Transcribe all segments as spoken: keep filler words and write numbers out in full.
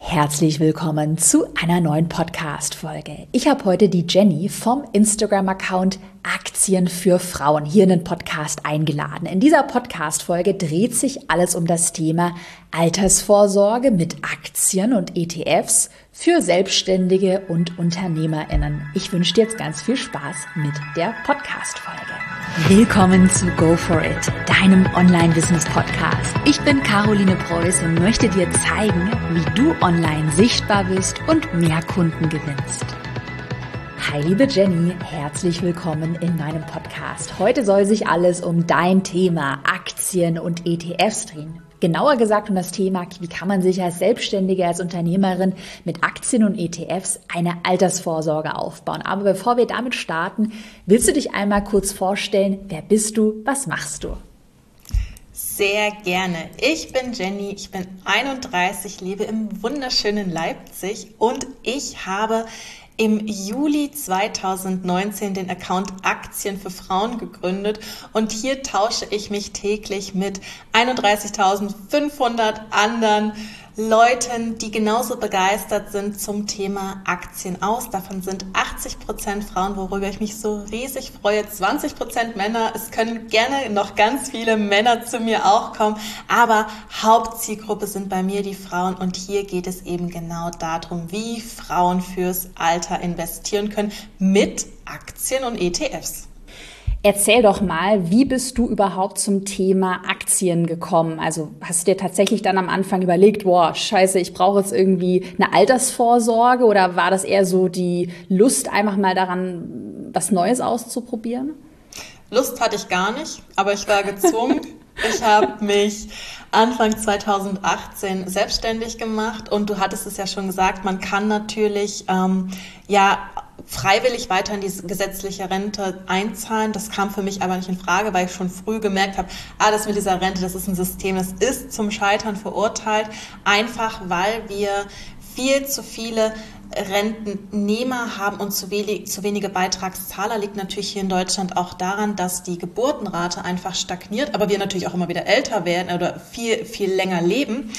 Herzlich willkommen zu einer neuen Podcast-Folge. Ich habe heute die Jenny vom Instagram-Account Aktien für Frauen hier in den Podcast eingeladen. In dieser Podcast-Folge dreht sich alles um das Thema Altersvorsorge mit Aktien und E T Fs für Selbstständige und UnternehmerInnen. Ich wünsche dir jetzt ganz viel Spaß mit der Podcast-Folge. Willkommen zu Go For It, deinem Online-Business-Podcast. Ich bin Caroline Preuß und möchte dir zeigen, wie du online sichtbar bist und mehr Kunden gewinnst. Hi liebe Jenny, herzlich willkommen in meinem Podcast. Heute soll sich alles um dein Thema Aktien und E T Fs drehen. Genauer gesagt um das Thema, wie kann man sich als Selbstständige, als Unternehmerin mit Aktien und E T Fs eine Altersvorsorge aufbauen. Aber bevor wir damit starten, willst du dich einmal kurz vorstellen, wer bist du, was machst du? Sehr gerne. Ich bin Jenny, ich bin einunddreißig, lebe im wunderschönen Leipzig und ich habe im Juli zweitausendneunzehn den Account Aktien für Frauen gegründet und hier tausche ich mich täglich mit einunddreißigtausendfünfhundert anderen Leuten, die genauso begeistert sind zum Thema Aktien aus. Davon sind achtzig Prozent Frauen, worüber ich mich so riesig freue, zwanzig Prozent Männer. Es können gerne noch ganz viele Männer zu mir auch kommen, aber Hauptzielgruppe sind bei mir die Frauen und hier geht es eben genau darum, wie Frauen fürs Alter investieren können mit Aktien und E T Fs. Erzähl doch mal, wie bist du überhaupt zum Thema Aktien gekommen? Also hast du dir tatsächlich dann am Anfang überlegt, boah, scheiße, ich brauche jetzt irgendwie eine Altersvorsorge, oder war das eher so die Lust, einfach mal daran, was Neues auszuprobieren? Lust hatte ich gar nicht, aber ich war gezwungen. Ich habe mich Anfang zweitausendachtzehn selbstständig gemacht und du hattest es ja schon gesagt, man kann natürlich ähm, ja freiwillig weiter in diese gesetzliche Rente einzahlen. Das kam für mich aber nicht in Frage, weil ich schon früh gemerkt habe, ah, das mit dieser Rente, das ist ein System, das ist zum Scheitern verurteilt, einfach weil wir viel zu viele Rentennehmer haben und zu wenig, zu wenige Beitragszahler. Liegt natürlich hier in Deutschland auch daran, dass die Geburtenrate einfach stagniert, aber wir natürlich auch immer wieder älter werden oder viel, viel länger leben.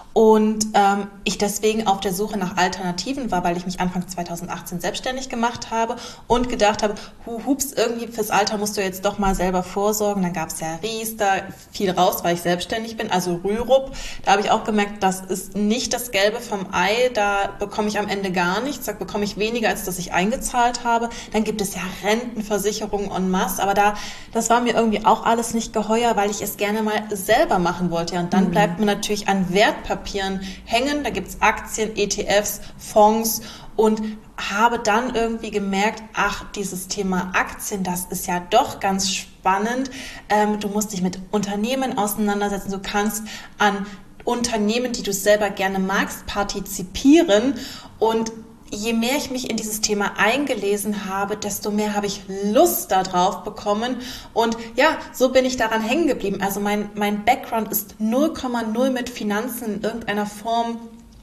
Und ähm, ich deswegen auf der Suche nach Alternativen war, weil ich mich Anfang zweitausendachtzehn selbstständig gemacht habe und gedacht habe, hu, hups, irgendwie fürs Alter musst du jetzt doch mal selber vorsorgen. Dann gab es ja Riester, viel raus, weil ich selbstständig bin, also Rürup. Da habe ich auch gemerkt, das ist nicht das Gelbe vom Ei, da bekomme ich am Ende gar nichts, da bekomme ich weniger, als dass ich eingezahlt habe. Dann gibt es ja Rentenversicherungen en masse, aber da, das war mir irgendwie auch alles nicht geheuer, weil ich es gerne mal selber machen wollte. Und dann mhm. bleibt mir natürlich an Wertpapieren hängen, da gibt's Aktien, E T Fs, Fonds und habe dann irgendwie gemerkt, ach, dieses Thema Aktien, das ist ja doch ganz spannend. Ähm, du musst dich mit Unternehmen auseinandersetzen, du kannst an Unternehmen, die du selber gerne magst, partizipieren und je mehr ich mich in dieses Thema eingelesen habe, desto mehr habe ich Lust darauf bekommen und ja, so bin ich daran hängen geblieben. Also mein, mein Background ist null Komma null mit Finanzen in irgendeiner Form,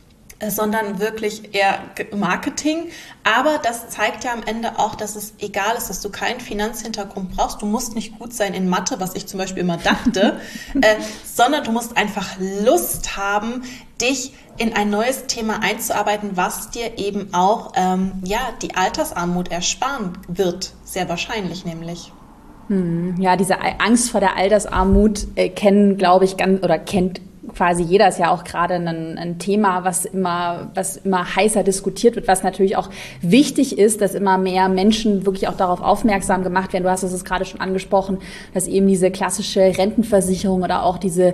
sondern wirklich eher Marketing. Aber das zeigt ja am Ende auch, dass es egal ist, dass du keinen Finanzhintergrund brauchst. Du musst nicht gut sein in Mathe, was ich zum Beispiel immer dachte, äh, sondern du musst einfach Lust haben, dich in ein neues Thema einzuarbeiten, was dir eben auch ähm, ja die Altersarmut ersparen wird. Sehr wahrscheinlich nämlich. Hm, ja, diese Angst vor der Altersarmut äh, kennen, glaube ich, ganz oder kennt quasi jeder, ist ja auch gerade ein, ein Thema, was immer, was immer heißer diskutiert wird, was natürlich auch wichtig ist, dass immer mehr Menschen wirklich auch darauf aufmerksam gemacht werden. Du hast es gerade schon angesprochen, dass eben diese klassische Rentenversicherung oder auch diese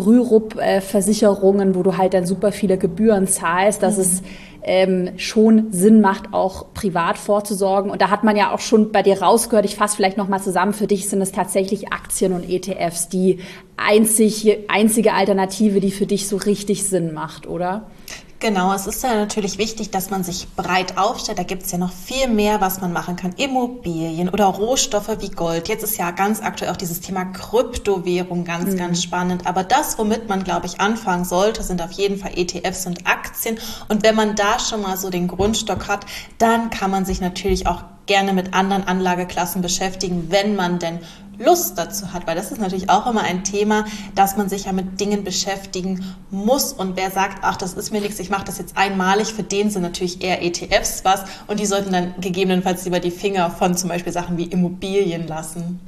Rürup-Versicherungen, wo du halt dann super viele Gebühren zahlst, dass mhm. es ähm, schon Sinn macht, auch privat vorzusorgen. Und da hat man ja auch schon bei dir rausgehört, ich fasse vielleicht nochmal zusammen, für dich sind es tatsächlich Aktien und E T Fs, die einzig, einzige Alternative, die für dich so richtig Sinn macht, oder? Genau, es ist ja natürlich wichtig, dass man sich breit aufstellt. Da gibt es ja noch viel mehr, was man machen kann. Immobilien oder Rohstoffe wie Gold. Jetzt ist ja ganz aktuell auch dieses Thema Kryptowährung ganz, mhm. ganz spannend. Aber das, womit man, glaube ich, anfangen sollte, sind auf jeden Fall E T Fs und Aktien. Und wenn man da schon mal so den Grundstock hat, dann kann man sich natürlich auch gerne mit anderen Anlageklassen beschäftigen, wenn man denn Lust dazu hat, weil das ist natürlich auch immer ein Thema, dass man sich ja mit Dingen beschäftigen muss und wer sagt, ach, das ist mir nichts, ich mache das jetzt einmalig, für den sind natürlich eher E T Fs was und die sollten dann gegebenenfalls lieber die Finger von zum Beispiel Sachen wie Immobilien lassen.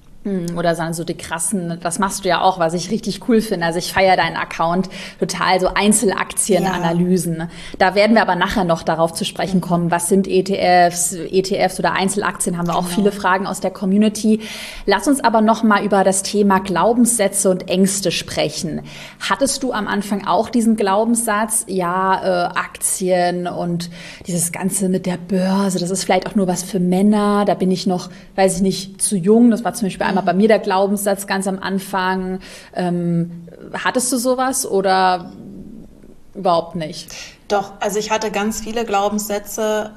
Oder so die krassen, das machst du ja auch, was ich richtig cool finde. Also ich feiere deinen Account total, so Einzelaktienanalysen. Ja. Da werden wir aber nachher noch darauf zu sprechen kommen, was sind E T Fs, E T Fs oder Einzelaktien, haben wir auch genau. viele Fragen aus der Community. Lass uns aber noch mal über das Thema Glaubenssätze und Ängste sprechen. Hattest du am Anfang auch diesen Glaubenssatz, ja, äh, Aktien und dieses Ganze mit der Börse, das ist vielleicht auch nur was für Männer, da bin ich noch, weiß ich nicht, zu jung, das war zum Beispiel einmal bei mir der Glaubenssatz ganz am Anfang. Ähm, hattest du sowas oder überhaupt nicht? Doch, also ich hatte ganz viele Glaubenssätze,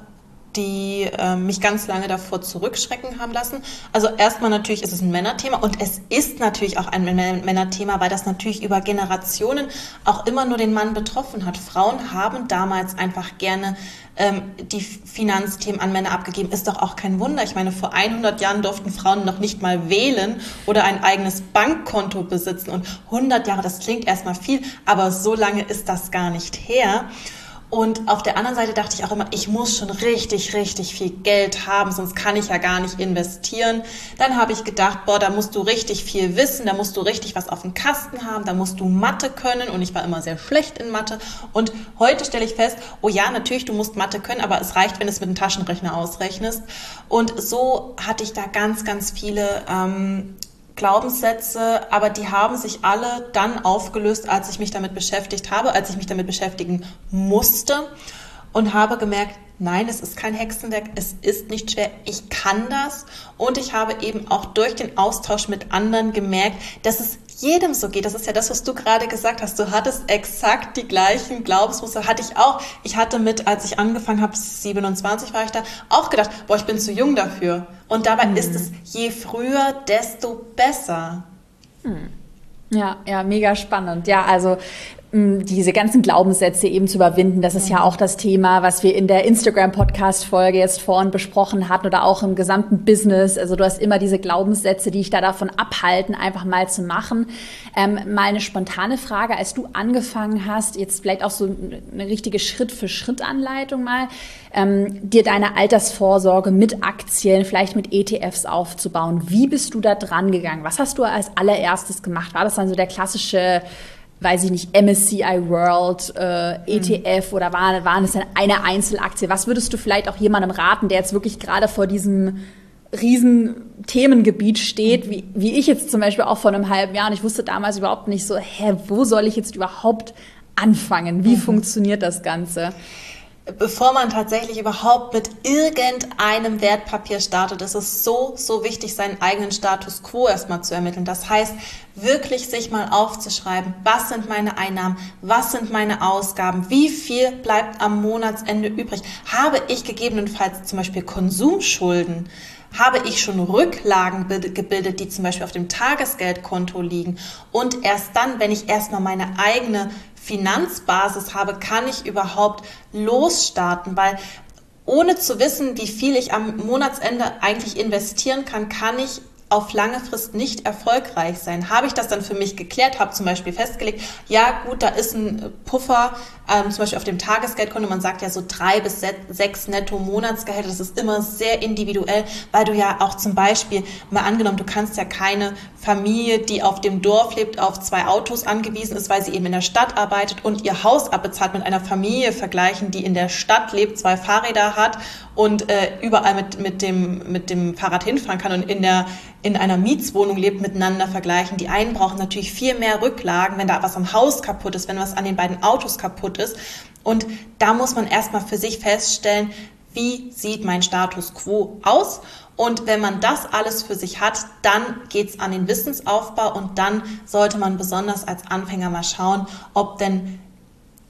die äh, mich ganz lange davor zurückschrecken haben lassen. Also erstmal natürlich ist es ein Männerthema und es ist natürlich auch ein Männerthema, weil das natürlich über Generationen auch immer nur den Mann betroffen hat. Frauen haben damals einfach gerne ähm, die Finanzthemen an Männer abgegeben. Ist doch auch kein Wunder. Ich meine, vor hundert Jahren durften Frauen noch nicht mal wählen oder ein eigenes Bankkonto besitzen und hundert Jahre, das klingt erstmal viel, aber so lange ist das gar nicht her. Und auf der anderen Seite dachte ich auch immer, ich muss schon richtig, richtig viel Geld haben, sonst kann ich ja gar nicht investieren. Dann habe ich gedacht, boah, da musst du richtig viel wissen, da musst du richtig was auf dem Kasten haben, da musst du Mathe können und ich war immer sehr schlecht in Mathe. Und heute stelle ich fest, oh ja, natürlich, du musst Mathe können, aber es reicht, wenn du es mit einem Taschenrechner ausrechnest. Und so hatte ich da ganz, ganz viele ähm, Glaubenssätze, aber die haben sich alle dann aufgelöst, als ich mich damit beschäftigt habe, als ich mich damit beschäftigen musste und habe gemerkt, nein, es ist kein Hexenwerk, es ist nicht schwer, ich kann das und ich habe eben auch durch den Austausch mit anderen gemerkt, dass es jedem so geht. Das ist ja das, was du gerade gesagt hast. Du hattest exakt die gleichen Glaubensmuster, hatte ich auch. Ich hatte mit, als ich angefangen habe, siebenundzwanzig war ich da, auch gedacht, boah, ich bin zu jung dafür. Und dabei mhm. ist es je früher, desto besser. Mhm. Ja, ja, mega spannend. Ja, also diese ganzen Glaubenssätze eben zu überwinden, das ist ja auch das Thema, was wir in der Instagram-Podcast-Folge jetzt vorhin besprochen hatten oder auch im gesamten Business. Also du hast immer diese Glaubenssätze, die dich da davon abhalten, einfach mal zu machen. Ähm, mal eine spontane Frage, als du angefangen hast, jetzt vielleicht auch so eine richtige Schritt-für-Schritt-Anleitung mal, ähm, dir deine Altersvorsorge mit Aktien, vielleicht mit E T Fs aufzubauen. Wie bist du da dran gegangen? Was hast du als allererstes gemacht? War das dann so der klassische, weiß ich nicht, M S C I World, äh, E T F mhm. oder waren, waren es dann eine Einzelaktie? Was würdest du vielleicht auch jemandem raten, der jetzt wirklich gerade vor diesem riesen Themengebiet steht, wie, wie ich jetzt zum Beispiel auch vor einem halben Jahr und ich wusste damals überhaupt nicht so, hä, wo soll ich jetzt überhaupt anfangen? Wie mhm. funktioniert das Ganze? Bevor man tatsächlich überhaupt mit irgendeinem Wertpapier startet, ist es so, so wichtig, seinen eigenen Status quo erstmal zu ermitteln. Das heißt, wirklich sich mal aufzuschreiben, was sind meine Einnahmen, was sind meine Ausgaben, wie viel bleibt am Monatsende übrig. Habe ich gegebenenfalls zum Beispiel Konsumschulden? Habe ich schon Rücklagen gebildet, die zum Beispiel auf dem Tagesgeldkonto liegen? Und erst dann, wenn ich erstmal meine eigene Finanzbasis habe, kann ich überhaupt losstarten, weil ohne zu wissen, wie viel ich am Monatsende eigentlich investieren kann, kann ich auf lange Frist nicht erfolgreich sein. Habe ich das dann für mich geklärt, habe zum Beispiel festgelegt, ja gut, da ist ein Puffer, ähm, zum Beispiel auf dem Tagesgeldkonto, man sagt ja so drei bis sechs netto Monatsgehälter, das ist immer sehr individuell, weil du ja auch zum Beispiel, mal angenommen, du kannst ja keine Familie, die auf dem Dorf lebt, auf zwei Autos angewiesen ist, weil sie eben in der Stadt arbeitet und ihr Haus abbezahlt, mit einer Familie vergleichen, die in der Stadt lebt, zwei Fahrräder hat und äh, überall mit, mit, dem, mit dem Fahrrad hinfahren kann und in der in einer Mietswohnung lebt, miteinander vergleichen. Die einen brauchen natürlich viel mehr Rücklagen, wenn da was am Haus kaputt ist, wenn was an den beiden Autos kaputt ist. Und da muss man erstmal für sich feststellen, wie sieht mein Status quo aus? Und wenn man das alles für sich hat, dann geht's an den Wissensaufbau und dann sollte man besonders als Anfänger mal schauen, ob denn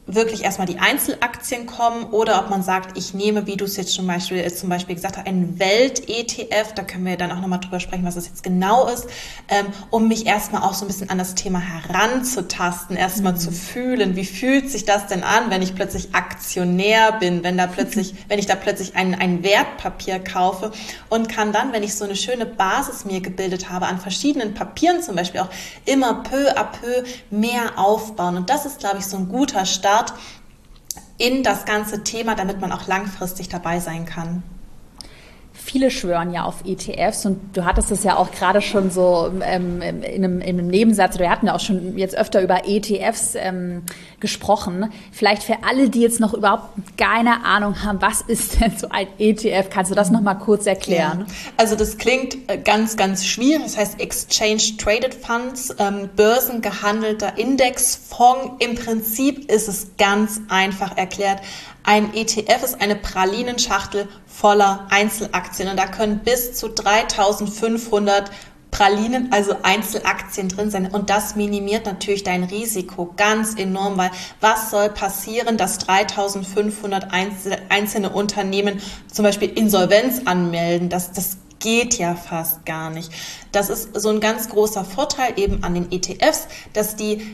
wirklich erstmal die Einzelaktien kommen oder ob man sagt, ich nehme, wie du es jetzt zum Beispiel, zum Beispiel gesagt hast, einen Welt-E T F, da können wir dann auch nochmal drüber sprechen, was das jetzt genau ist, ähm, um mich erstmal auch so ein bisschen an das Thema heranzutasten, erstmal mhm. zu fühlen, wie fühlt sich das denn an, wenn ich plötzlich Aktionär bin, wenn da plötzlich, wenn ich da plötzlich ein, ein Wertpapier kaufe und kann dann, wenn ich so eine schöne Basis mir gebildet habe, an verschiedenen Papieren zum Beispiel auch immer peu à peu mehr aufbauen. Und das ist, glaube ich, so ein guter Start in das ganze Thema, damit man auch langfristig dabei sein kann. Viele schwören ja auf E T Fs und du hattest es ja auch gerade schon so ähm, in, einem, in einem Nebensatz, wir hatten ja auch schon jetzt öfter über E T Fs ähm, gesprochen. Vielleicht für alle, die jetzt noch überhaupt keine Ahnung haben, was ist denn so ein E T F? Kannst du das nochmal kurz erklären? Ja. Also das klingt ganz, ganz schwierig. Das heißt Exchange Traded Funds, ähm, börsengehandelter Indexfonds. Im Prinzip ist es ganz einfach erklärt. Ein E T F ist eine Pralinenschachtel voller Einzelaktien und da können bis zu dreitausendfünfhundert Pralinen, also Einzelaktien drin sein und das minimiert natürlich dein Risiko ganz enorm, weil was soll passieren, dass dreitausendfünfhundert einzelne Unternehmen zum Beispiel Insolvenz anmelden, das, das geht ja fast gar nicht. Das ist so ein ganz großer Vorteil eben an den E T Fs, dass die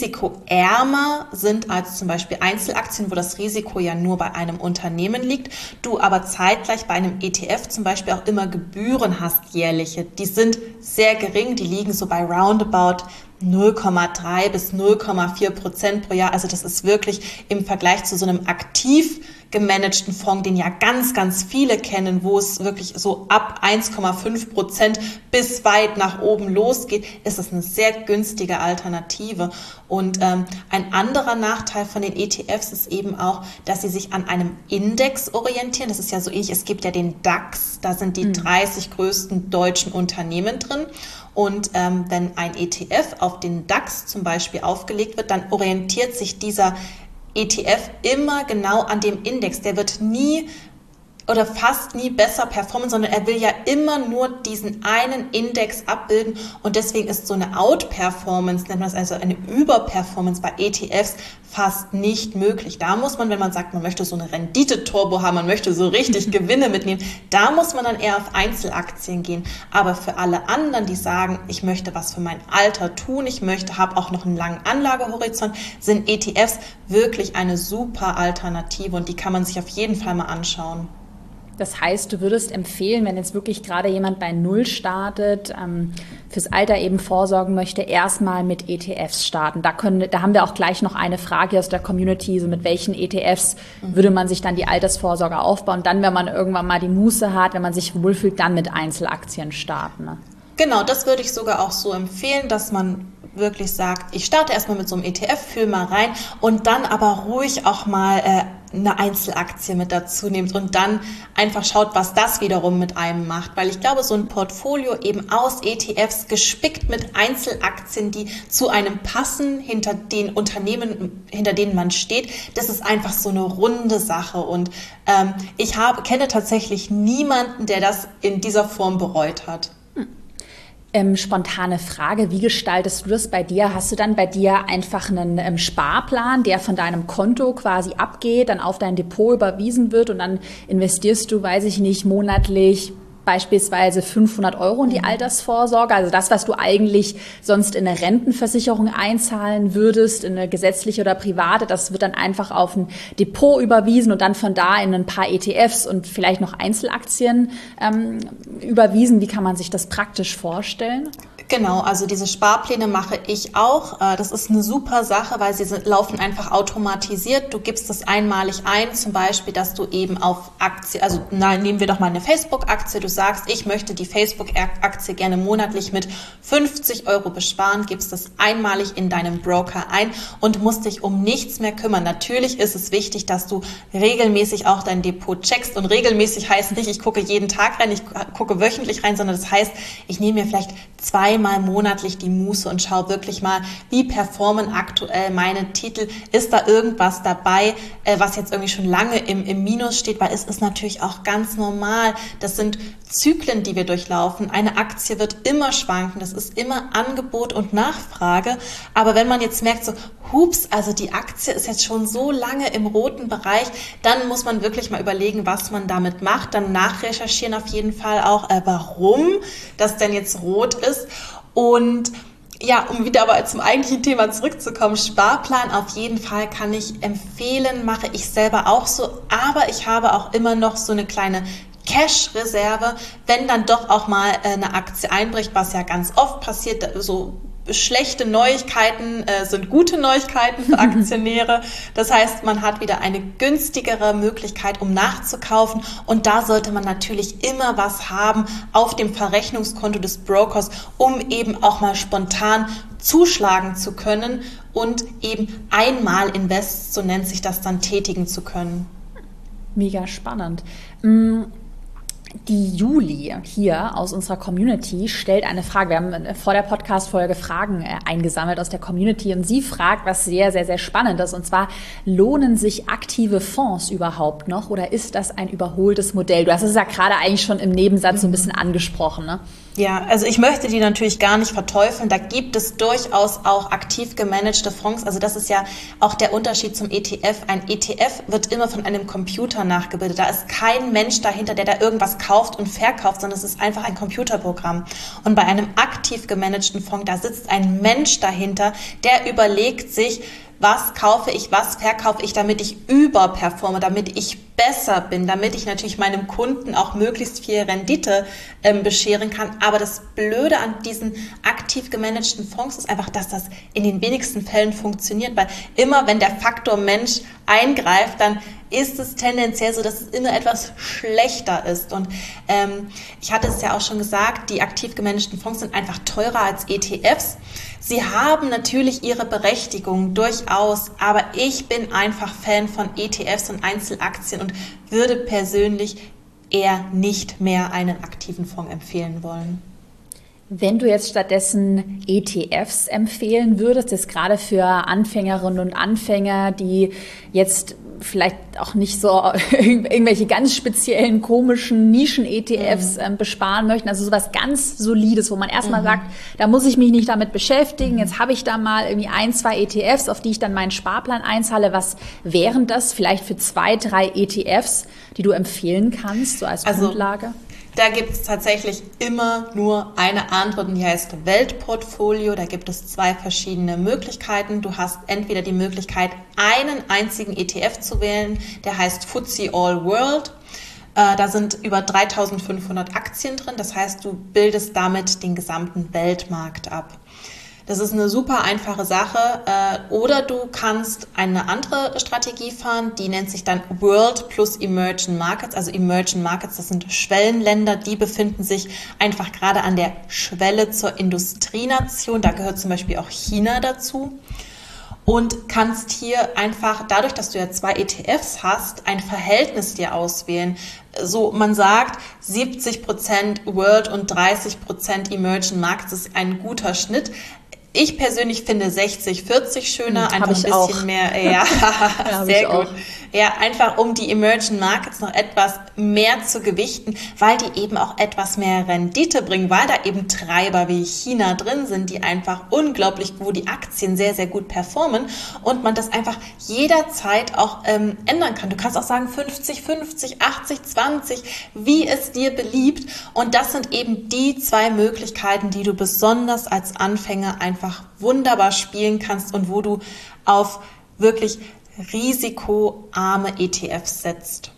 risikoärmer sind als zum Beispiel Einzelaktien, wo das Risiko ja nur bei einem Unternehmen liegt. Du aber zeitgleich bei einem E T F zum Beispiel auch immer Gebühren hast, jährliche. Die sind sehr gering, die liegen so bei roundabout null Komma drei bis null Komma vier Prozent pro Jahr. Also das ist wirklich im Vergleich zu so einem aktiv gemanagten Fonds, den ja ganz, ganz viele kennen, wo es wirklich so ab eins Komma fünf Prozent bis weit nach oben losgeht, ist es eine sehr günstige Alternative. Und ähm, ein anderer Nachteil von den E T Fs ist eben auch, dass sie sich an einem Index orientieren. Das ist ja so ähnlich, es gibt ja den DAX, da sind die mhm. dreißig größten deutschen Unternehmen drin. Und ähm, wenn ein E T F auf den DAX zum Beispiel aufgelegt wird, dann orientiert sich dieser E T F immer genau an dem Index. Der wird nie oder fast nie besser performen, sondern er will ja immer nur diesen einen Index abbilden und deswegen ist so eine Outperformance, nennt man das also eine Überperformance bei E T Fs fast nicht möglich. Da muss man, wenn man sagt, man möchte so eine Rendite-Turbo haben, man möchte so richtig Gewinne mitnehmen, da muss man dann eher auf Einzelaktien gehen. Aber für alle anderen, die sagen, ich möchte was für mein Alter tun, ich möchte, habe auch noch einen langen Anlagehorizont, sind E T Fs wirklich eine super Alternative und die kann man sich auf jeden Fall mal anschauen. Das heißt, du würdest empfehlen, wenn jetzt wirklich gerade jemand bei Null startet, ähm, fürs Alter eben vorsorgen möchte, erstmal mit E T Fs starten. Da können, da haben wir auch gleich noch eine Frage aus der Community, so mit welchen E T Fs mhm. würde man sich dann die Altersvorsorge aufbauen? Dann, wenn man irgendwann mal die Muße hat, wenn man sich wohlfühlt, dann mit Einzelaktien starten. Ne? Genau, das würde ich sogar auch so empfehlen, dass man wirklich sagt, ich starte erstmal mit so einem E T F, fühle mal rein und dann aber ruhig auch mal äh, eine Einzelaktie mit dazu nehmt und dann einfach schaut, was das wiederum mit einem macht. Weil ich glaube, so ein Portfolio eben aus E T Fs gespickt mit Einzelaktien, die zu einem passen, hinter den Unternehmen, hinter denen man steht, das ist einfach so eine runde Sache. Und ähm, ich habe, kenne tatsächlich niemanden, der das in dieser Form bereut hat. Ähm, spontane Frage, wie gestaltest du das bei dir? Hast du dann bei dir einfach einen ähm, Sparplan, der von deinem Konto quasi abgeht, dann auf dein Depot überwiesen wird und dann investierst du, weiß ich nicht, monatlich beispielsweise fünfhundert Euro in die Altersvorsorge, also das, was du eigentlich sonst in eine Rentenversicherung einzahlen würdest, in eine gesetzliche oder private, das wird dann einfach auf ein Depot überwiesen und dann von da in ein paar E T Fs und vielleicht noch Einzelaktien ähm, überwiesen. Wie kann man sich das praktisch vorstellen? Genau, also diese Sparpläne mache ich auch. Das ist eine super Sache, weil sie sind, laufen einfach automatisiert. Du gibst das einmalig ein, zum Beispiel, dass du eben auf Aktie, also na, nehmen wir doch mal eine Facebook-Aktie, du sagst, ich möchte die Facebook-Aktie gerne monatlich mit fünfzig Euro besparen, gibst das einmalig in deinen Broker ein und musst dich um nichts mehr kümmern. Natürlich ist es wichtig, dass du regelmäßig auch dein Depot checkst und regelmäßig heißt nicht, ich gucke jeden Tag rein, ich gucke wöchentlich rein, sondern das heißt, ich nehme mir vielleicht zwei einmal monatlich die Muße und schaue wirklich mal, wie performen aktuell meine Titel. Ist da irgendwas dabei, äh, was jetzt irgendwie schon lange im, im Minus steht? Weil es ist natürlich auch ganz normal. Das sind Zyklen, die wir durchlaufen. Eine Aktie wird immer schwanken. Das ist immer Angebot und Nachfrage. Aber wenn man jetzt merkt, so, hups, also die Aktie ist jetzt schon so lange im roten Bereich, dann muss man wirklich mal überlegen, was man damit macht. Dann nachrecherchieren auf jeden Fall auch, äh, warum das denn jetzt rot ist. Und ja, um wieder aber zum eigentlichen Thema zurückzukommen, Sparplan auf jeden Fall kann ich empfehlen, mache ich selber auch so, aber ich habe auch immer noch so eine kleine Cash-Reserve, wenn dann doch auch mal eine Aktie einbricht, was ja ganz oft passiert, so schlechte Neuigkeiten äh, sind gute Neuigkeiten für Aktionäre. Das heißt, man hat wieder eine günstigere Möglichkeit, um nachzukaufen. Und da sollte man natürlich immer was haben auf dem Verrechnungskonto des Brokers, um eben auch mal spontan zuschlagen zu können und eben einmal Invest, so nennt sich das dann, tätigen zu können. Mega spannend. Die Juli hier aus unserer Community stellt eine Frage. Wir haben vor der Podcast-Folge Fragen eingesammelt aus der Community und sie fragt, was sehr, sehr, sehr spannend ist. Und zwar, lohnen sich aktive Fonds überhaupt noch oder ist das ein überholtes Modell? Du hast es ja gerade eigentlich schon im Nebensatz so ein bisschen angesprochen, ne? Ja, also ich möchte die natürlich gar nicht verteufeln. Da gibt es durchaus auch aktiv gemanagte Fonds. Also das ist ja auch der Unterschied zum E T F. Ein E T F wird immer von einem Computer nachgebildet. Da ist kein Mensch dahinter, der da irgendwas kauft und verkauft, sondern es ist einfach ein Computerprogramm. Und bei einem aktiv gemanagten Fonds, da sitzt ein Mensch dahinter, der überlegt sich, was kaufe ich, was verkaufe ich, damit ich überperforme, damit ich besser bin, damit ich natürlich meinem Kunden auch möglichst viel Rendite ähm, bescheren kann. Aber das Blöde an diesen aktiv gemanagten Fonds ist einfach, dass das in den wenigsten Fällen funktioniert, weil immer, wenn der Faktor Mensch eingreift, dann ist es tendenziell so, dass es immer etwas schlechter ist. Und ähm, ich hatte es ja auch schon gesagt, die aktiv gemanagten Fonds sind einfach teurer als E T Fs. Sie haben natürlich ihre Berechtigung durchaus, aber ich bin einfach Fan von E T Fs und Einzelaktien und würde persönlich eher nicht mehr einen aktiven Fonds empfehlen wollen. Wenn du jetzt stattdessen E T Fs empfehlen würdest, das gerade für Anfängerinnen und Anfänger, die jetzt vielleicht auch nicht so irgendwelche ganz speziellen, komischen Nischen-E T Fs mhm. ähm, besparen möchten, also sowas ganz Solides, wo man erstmal mhm. sagt, da muss ich mich nicht damit beschäftigen, jetzt habe ich da mal irgendwie ein, zwei E T Fs, auf die ich dann meinen Sparplan einzahle. Was wären das vielleicht für zwei, drei E T Fs, die du empfehlen kannst, so als also Grundlage? Da gibt es tatsächlich immer nur eine Antwort und die heißt Weltportfolio. Da gibt es zwei verschiedene Möglichkeiten. Du hast entweder die Möglichkeit, einen einzigen E T F zu wählen, der heißt F T S E All World. Äh, da sind über dreitausendfünfhundert Aktien drin. Das heißt, du bildest damit den gesamten Weltmarkt ab. Das ist eine super einfache Sache. Oder du kannst eine andere Strategie fahren, die nennt sich dann World plus Emerging Markets. Also Emerging Markets, das sind Schwellenländer, die befinden sich einfach gerade an der Schwelle zur Industrienation. Da gehört zum Beispiel auch China dazu. Und kannst hier einfach, dadurch, dass du ja zwei E T Fs hast, ein Verhältnis dir auswählen. So, man sagt, siebzig Prozent World und dreißig Prozent Emerging Markets ist ein guter Schnitt. Ich persönlich finde sechzig vierzig schöner, hm, einfach ein bisschen auch. mehr, ja, ja sehr gut. Auch. Ja, einfach um die Emerging Markets noch etwas mehr zu gewichten, weil die eben auch etwas mehr Rendite bringen, weil da eben Treiber wie China drin sind, die einfach unglaublich, wo die Aktien sehr, sehr gut performen und man das einfach jederzeit auch ähm, ändern kann. Du kannst auch sagen fünfzig fünfzig, achtzig zwanzig, wie es dir beliebt. Und das sind eben die zwei Möglichkeiten, die du besonders als Anfänger einfach wunderbar spielen kannst und wo du auf wirklich risikoarme E T Fs setzt.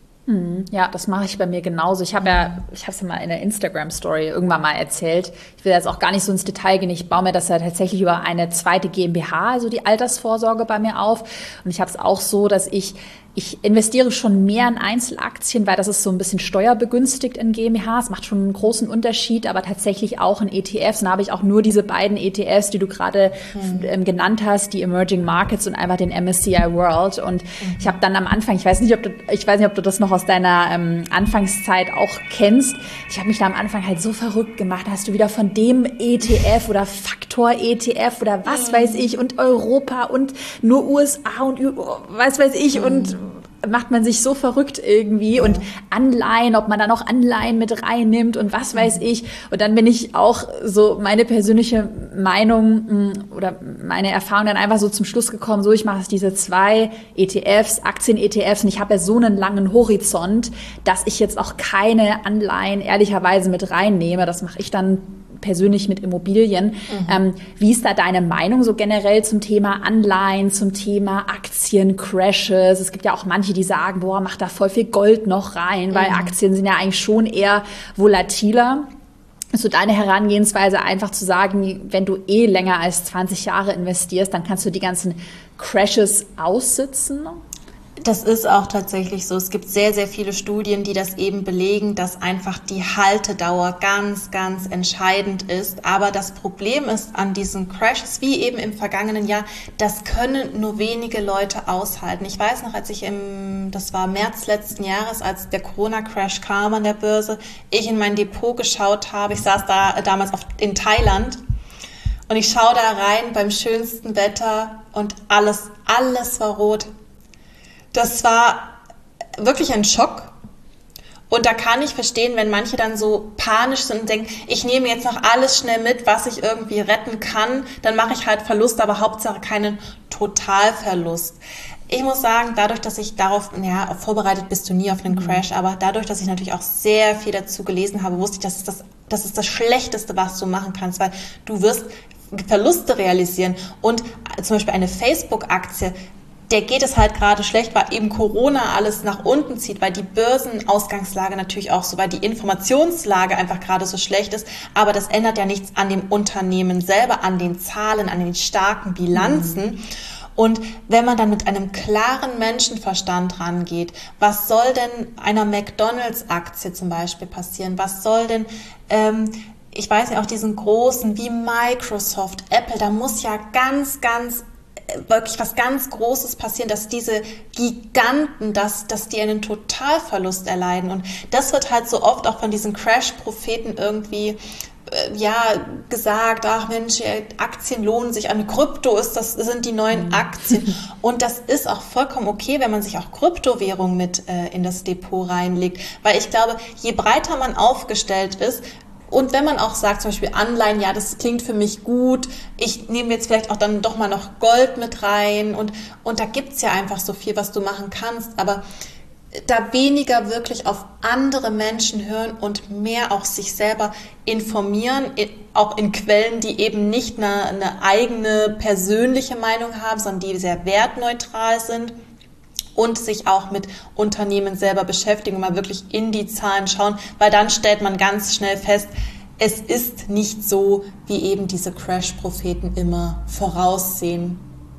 Ja, das mache ich bei mir genauso. Ich habe ja, ich habe es ja mal in der Instagram-Story irgendwann mal erzählt. Ich will jetzt auch gar nicht so ins Detail gehen. Ich baue mir das ja tatsächlich über eine zweite GmbH, also die Altersvorsorge bei mir auf. Und ich habe es auch so, dass ich ich investiere schon mehr in Einzelaktien, weil das ist so ein bisschen steuerbegünstigt in GmbHs, macht schon einen großen Unterschied, aber tatsächlich auch in E T Fs. Und da habe ich auch nur diese beiden E T Fs, die du gerade mhm. ähm, genannt hast, die Emerging Markets und einfach den M S C I World. Und mhm. ich habe dann am Anfang, ich weiß nicht, ob du, ich weiß nicht, ob du das noch aus deiner ähm, Anfangszeit auch kennst. Ich habe mich da am Anfang halt so verrückt gemacht. Da hast du wieder von dem E T F oder Faktor-E T F oder was mhm. weiß ich und Europa und nur U S A und was weiß ich mhm. und macht man sich so verrückt irgendwie und Anleihen, ob man da noch Anleihen mit reinnimmt und was weiß ich. Und dann bin ich auch so meine persönliche Meinung oder meine Erfahrung dann einfach so zum Schluss gekommen, so ich mache es diese zwei E T Fs, Aktien-E T Fs und ich habe ja so einen langen Horizont, dass ich jetzt auch keine Anleihen ehrlicherweise mit reinnehme. Das mache ich dann persönlich mit Immobilien. Mhm. Ähm, wie ist da deine Meinung so generell zum Thema Anleihen, zum Thema Aktiencrashes? Es gibt ja auch manche, die sagen, boah, mach da voll viel Gold noch rein, weil mhm. Aktien sind ja eigentlich schon eher volatiler. Ist so deine Herangehensweise einfach zu sagen, wenn du eh länger als zwanzig Jahre investierst, dann kannst du die ganzen Crashes aussitzen? Das ist auch tatsächlich so. Es gibt sehr, sehr viele Studien, die das eben belegen, dass einfach die Haltedauer ganz, ganz entscheidend ist. Aber das Problem ist an diesen Crashes, wie eben im vergangenen Jahr, das können nur wenige Leute aushalten. Ich weiß noch, als ich im, das war März letzten Jahres, als der Corona-Crash kam an der Börse, ich in mein Depot geschaut habe. Ich saß da damals auf, in Thailand und ich schaue da rein beim schönsten Wetter und alles, alles war rot. Das war wirklich ein Schock. Und da kann ich verstehen, wenn manche dann so panisch sind und denken, ich nehme jetzt noch alles schnell mit, was ich irgendwie retten kann, dann mache ich halt Verlust, aber Hauptsache keinen Totalverlust. Ich muss sagen, dadurch, dass ich darauf, ja, vorbereitet bist du nie auf einen Crash, aber dadurch, dass ich natürlich auch sehr viel dazu gelesen habe, wusste ich, das ist das, das ist das Schlechteste, was du machen kannst, weil du wirst Verluste realisieren. Und zum Beispiel eine Facebook-Aktie, der geht es halt gerade schlecht, weil eben Corona alles nach unten zieht, weil die Börsenausgangslage natürlich auch so, weil die Informationslage einfach gerade so schlecht ist. Aber das ändert ja nichts an dem Unternehmen selber, an den Zahlen, an den starken Bilanzen. Mhm. Und wenn man dann mit einem klaren Menschenverstand rangeht, was soll denn einer McDonalds-Aktie zum Beispiel passieren? Was soll denn, ähm, ich weiß ja auch diesen großen wie Microsoft, Apple, da muss ja ganz, ganz wirklich was ganz Großes passieren, dass diese Giganten, dass, dass die einen Totalverlust erleiden. Und das wird halt so oft auch von diesen Crash-Propheten irgendwie äh, ja gesagt, ach Mensch, Aktien lohnen sich an, Krypto ist das, sind die neuen Aktien. Und das ist auch vollkommen okay, wenn man sich auch Kryptowährung mit äh, in das Depot reinlegt. Weil ich glaube, je breiter man aufgestellt ist, und wenn man auch sagt, zum Beispiel Anleihen, ja, das klingt für mich gut, ich nehme jetzt vielleicht auch dann doch mal noch Gold mit rein und, und da gibt's ja einfach so viel, was du machen kannst, aber da weniger wirklich auf andere Menschen hören und mehr auch sich selber informieren, auch in Quellen, die eben nicht eine, eine eigene persönliche Meinung haben, sondern die sehr wertneutral sind. Und sich auch mit Unternehmen selber beschäftigen und mal wirklich in die Zahlen schauen, weil dann stellt man ganz schnell fest, es ist nicht so, wie eben diese Crash-Propheten immer voraussehen.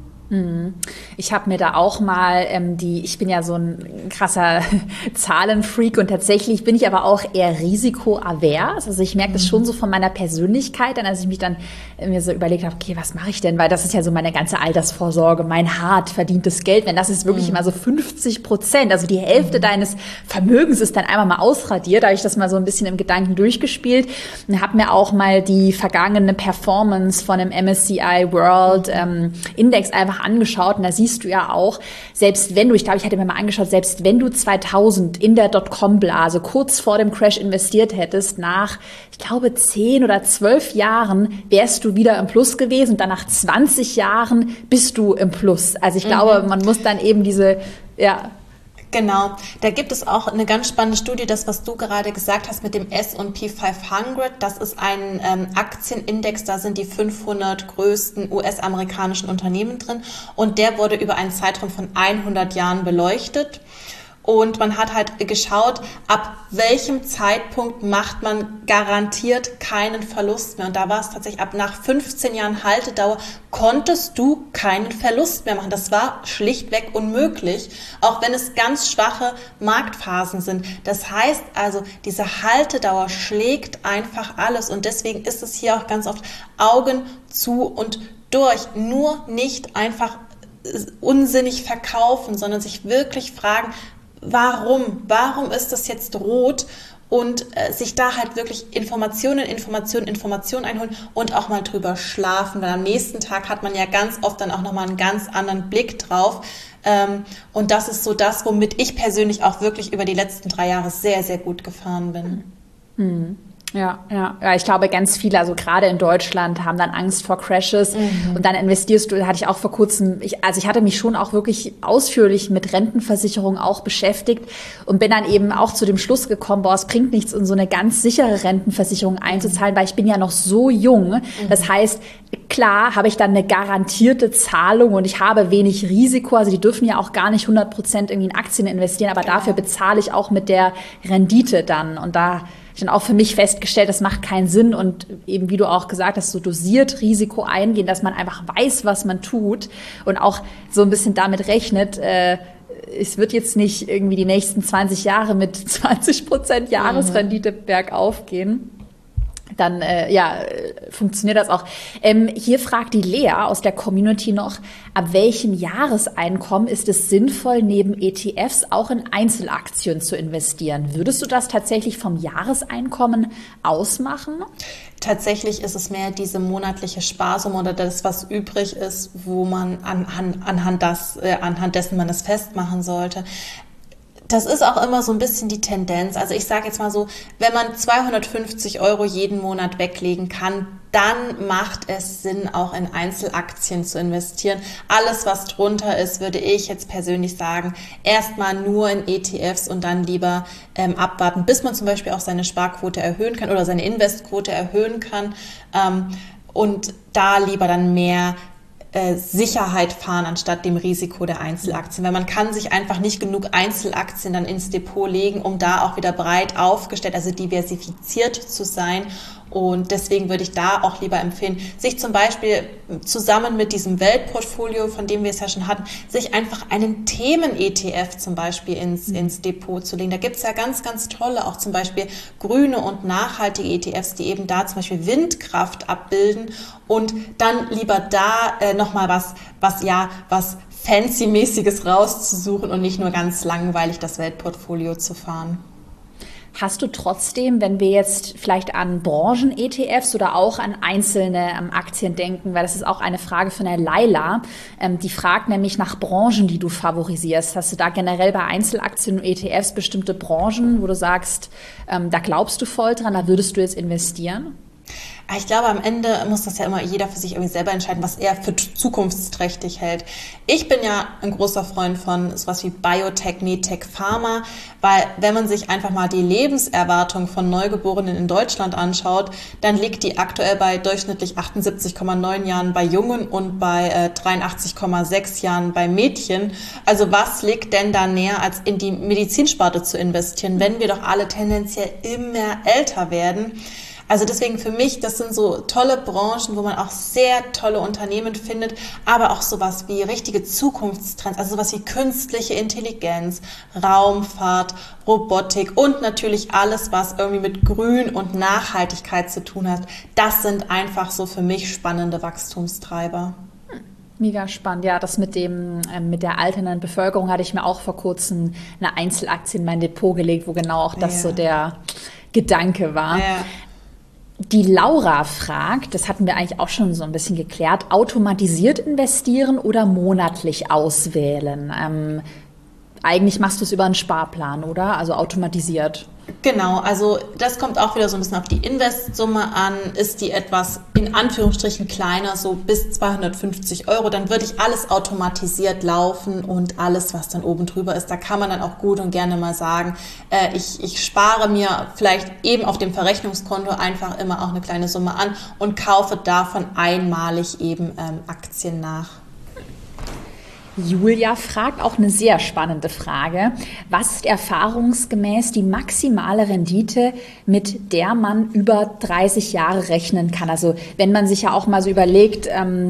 Ich habe mir da auch mal ähm, die, ich bin ja so ein krasser Zahlenfreak und tatsächlich bin ich aber auch eher risikoavers. Also ich merke das schon so von meiner Persönlichkeit, dann als ich mich dann äh, mir so überlegt habe, okay, was mache ich denn? Weil das ist ja so meine ganze Altersvorsorge, mein hart verdientes Geld. Wenn das ist wirklich mhm. immer so fünfzig Prozent, also die Hälfte mhm. deines Vermögens ist dann einmal mal ausradiert. Da habe ich das mal so ein bisschen im Gedanken durchgespielt und habe mir auch mal die vergangene Performance von dem M S C I World ähm, Index einfach angeschaut und da siehst du ja auch, selbst wenn du, ich glaube, ich hatte mir mal angeschaut, selbst wenn du zweitausend in der Dotcom-Blase kurz vor dem Crash investiert hättest, nach, ich glaube, zehn oder zwölf Jahren wärst du wieder im Plus gewesen und dann nach zwanzig Jahren bist du im Plus. Also ich glaube, mhm. man muss dann eben diese, ja, Genau, da gibt es auch eine ganz spannende Studie, das, was du gerade gesagt hast mit dem S und P fünfhundert. Das ist ein ähm, Aktienindex, da sind die fünfhundert größten U S-amerikanischen Unternehmen drin und der wurde über einen Zeitraum von hundert Jahren beleuchtet. Und man hat halt geschaut, ab welchem Zeitpunkt macht man garantiert keinen Verlust mehr. Und da war es tatsächlich, ab nach fünfzehn Jahren Haltedauer konntest du keinen Verlust mehr machen. Das war schlichtweg unmöglich, auch wenn es ganz schwache Marktphasen sind. Das heißt also, diese Haltedauer schlägt einfach alles. Und deswegen ist es hier auch ganz oft Augen zu und durch. Nur nicht einfach unsinnig verkaufen, sondern sich wirklich fragen, warum? Warum ist das jetzt rot? Und äh, sich da halt wirklich Informationen, Informationen, Informationen einholen und auch mal drüber schlafen, weil am nächsten Tag hat man ja ganz oft dann auch nochmal einen ganz anderen Blick drauf. Ähm, und das ist so das, womit ich persönlich auch wirklich über die letzten drei Jahre sehr, sehr gut gefahren bin. Mhm. Ja, ja, ja, ich glaube, ganz viele, also gerade in Deutschland, haben dann Angst vor Crashes mhm. und dann investierst du, hatte ich auch vor kurzem, ich, also ich hatte mich schon auch wirklich ausführlich mit Rentenversicherung auch beschäftigt und bin dann eben auch zu dem Schluss gekommen, boah, es bringt nichts, in so eine ganz sichere Rentenversicherung einzuzahlen, mhm. weil ich bin ja noch so jung. Mhm. Das heißt, klar habe ich dann eine garantierte Zahlung und ich habe wenig Risiko, also die dürfen ja auch gar nicht hundert Prozent irgendwie in Aktien investieren, aber genau. dafür bezahle ich auch mit der Rendite dann und da ich dann auch für mich festgestellt, das macht keinen Sinn und eben, wie du auch gesagt hast, so dosiert Risiko eingehen, dass man einfach weiß, was man tut und auch so ein bisschen damit rechnet, äh, es wird jetzt nicht irgendwie die nächsten zwanzig Jahre mit zwanzig Prozent Jahresrendite mhm. bergauf gehen. Dann äh, ja, funktioniert das auch. Ähm, hier fragt die Lea aus der Community noch, ab welchem Jahreseinkommen ist es sinnvoll, neben E T Fs auch in Einzelaktien zu investieren? Würdest du das tatsächlich vom Jahreseinkommen ausmachen? Tatsächlich ist es mehr diese monatliche Sparsumme oder das, was übrig ist, wo man anhand, anhand, das, äh, anhand dessen man es festmachen sollte. Das ist auch immer so ein bisschen die Tendenz. Also ich sage jetzt mal so, wenn man zweihundertfünfzig Euro jeden Monat weglegen kann, dann macht es Sinn, auch in Einzelaktien zu investieren. Alles, was drunter ist, würde ich jetzt persönlich sagen, erstmal nur in E T Fs und dann lieber ähm, abwarten, bis man zum Beispiel auch seine Sparquote erhöhen kann oder seine Investquote erhöhen kann ähm, und da lieber dann mehr Sicherheit fahren, anstatt dem Risiko der Einzelaktien. Weil man kann sich einfach nicht genug Einzelaktien dann ins Depot legen, um da auch wieder breit aufgestellt, also diversifiziert zu sein. Und deswegen würde ich da auch lieber empfehlen, sich zum Beispiel zusammen mit diesem Weltportfolio, von dem wir es ja schon hatten, sich einfach einen Themen-E T F zum Beispiel ins, ins Depot zu legen. Da gibt es ja ganz, ganz tolle, auch zum Beispiel grüne und nachhaltige E T Fs, die eben da zum Beispiel Windkraft abbilden und dann lieber da äh, nochmal was, was, ja, was Fancy-mäßiges rauszusuchen und nicht nur ganz langweilig das Weltportfolio zu fahren. Hast du trotzdem, wenn wir jetzt vielleicht an Branchen-E T Fs oder auch an einzelne ähm, Aktien denken, weil das ist auch eine Frage von der Laila, ähm, die fragt nämlich nach Branchen, die du favorisierst. Hast du da generell bei Einzelaktien und E T Fs bestimmte Branchen, wo du sagst, ähm, da glaubst du voll dran, da würdest du jetzt investieren? Ich glaube, am Ende muss das ja immer jeder für sich irgendwie selber entscheiden, was er für zukunftsträchtig hält. Ich bin ja ein großer Freund von sowas wie Biotech, Medtech, Pharma, weil wenn man sich einfach mal die Lebenserwartung von Neugeborenen in Deutschland anschaut, dann liegt die aktuell bei durchschnittlich achtundsiebzig Komma neun Jahren bei Jungen und bei äh, dreiundachtzig Komma sechs Jahren bei Mädchen. Also was liegt denn da näher, als in die Medizinsparte zu investieren, wenn wir doch alle tendenziell immer älter werden? Also deswegen für mich, das sind so tolle Branchen, wo man auch sehr tolle Unternehmen findet, aber auch sowas wie richtige Zukunftstrends, also sowas wie künstliche Intelligenz, Raumfahrt, Robotik und natürlich alles, was irgendwie mit Grün und Nachhaltigkeit zu tun hat. Das sind einfach so für mich spannende Wachstumstreiber. Mega spannend. Ja, das mit dem, äh, mit der alternden Bevölkerung hatte ich mir auch vor kurzem eine Einzelaktie in mein Depot gelegt, wo genau auch das ja. so der Gedanke war. Ja. Die Laura fragt, das hatten wir eigentlich auch schon so ein bisschen geklärt, automatisiert investieren oder monatlich auswählen? Ähm, eigentlich machst du es über einen Sparplan, oder? Also automatisiert. Genau, also das kommt auch wieder so ein bisschen auf die Investsumme an. Ist die etwas in Anführungsstrichen kleiner, so bis zweihundertfünfzig Euro, dann würde ich alles automatisiert laufen und alles, was dann oben drüber ist, da kann man dann auch gut und gerne mal sagen, äh, ich, ich spare mir vielleicht eben auf dem Verrechnungskonto einfach immer auch eine kleine Summe an und kaufe davon einmalig eben ähm, Aktien nach. Julia fragt auch eine sehr spannende Frage. Was ist erfahrungsgemäß die maximale Rendite, mit der man über dreißig Jahre rechnen kann? Also wenn man sich ja auch mal so überlegt, ähm,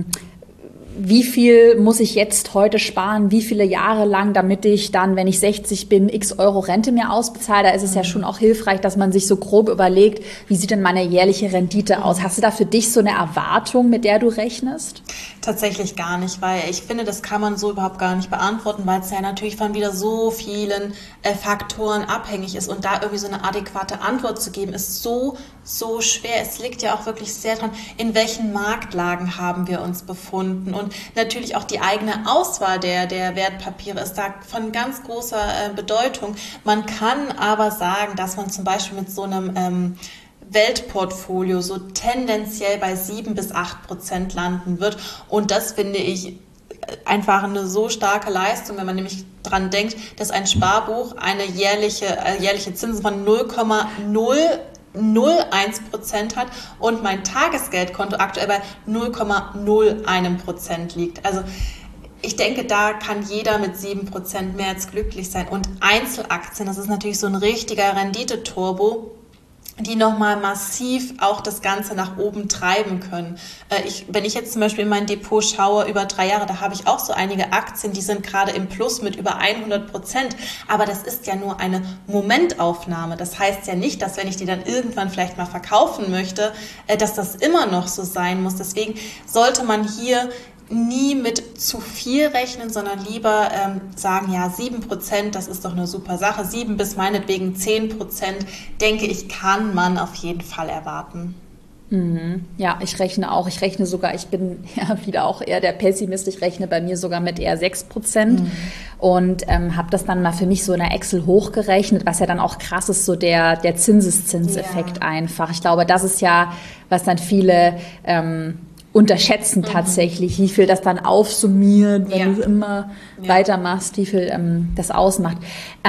wie viel muss ich jetzt heute sparen, wie viele Jahre lang, damit ich dann, wenn ich sechzig bin, x Euro Rente mir ausbezahle. Da ist es ja schon auch hilfreich, dass man sich so grob überlegt, wie sieht denn meine jährliche Rendite aus? Hast du da für dich so eine Erwartung, mit der du rechnest? Tatsächlich gar nicht, weil ich finde, das kann man so überhaupt gar nicht beantworten, weil es ja natürlich von wieder so vielen äh, Faktoren abhängig ist, und da irgendwie so eine adäquate Antwort zu geben, ist so, so schwer. Es liegt ja auch wirklich sehr dran, in welchen Marktlagen haben wir uns befunden, und natürlich auch die eigene Auswahl der, der Wertpapiere ist da von ganz großer äh, Bedeutung. Man kann aber sagen, dass man zum Beispiel mit so einem ähm, Weltportfolio so tendenziell bei sieben bis acht Prozent landen wird. Und das finde ich einfach eine so starke Leistung, wenn man nämlich dran denkt, dass ein Sparbuch eine jährliche, äh, jährliche Zinsen von null Komma null null eins Prozent hat und mein Tagesgeldkonto aktuell bei null Komma null eins Prozent liegt. Also ich denke, da kann jeder mit sieben Prozent mehr als glücklich sein. Und Einzelaktien, das ist natürlich so ein richtiger Renditeturbo, die nochmal massiv auch das Ganze nach oben treiben können. Äh, ich, wenn ich jetzt zum Beispiel in mein Depot schaue, über drei Jahre, da habe ich auch so einige Aktien, die sind gerade im Plus mit über hundert Prozent. Aber das ist ja nur eine Momentaufnahme. Das heißt ja nicht, dass wenn ich die dann irgendwann vielleicht mal verkaufen möchte, äh, dass das immer noch so sein muss. Deswegen sollte man hier nie mit zu viel rechnen, sondern lieber ähm, sagen, ja, sieben Prozent, das ist doch eine super Sache. sieben bis meinetwegen zehn Prozent, denke ich, kann man auf jeden Fall erwarten. Mhm. Ja, ich rechne auch. Ich rechne sogar, ich bin ja wieder auch eher der Pessimist, ich rechne bei mir sogar mit eher sechs Prozent mhm. und ähm, habe das dann mal für mich so in der Excel hochgerechnet, was ja dann auch krass ist, so der, der Zinseszinseffekt ja. einfach. Ich glaube, das ist ja, was dann viele ähm, unterschätzen tatsächlich, mhm. wie viel das dann aufsummiert, wenn ja. du immer ja. weitermachst, wie viel ähm, das ausmacht.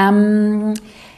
Ähm,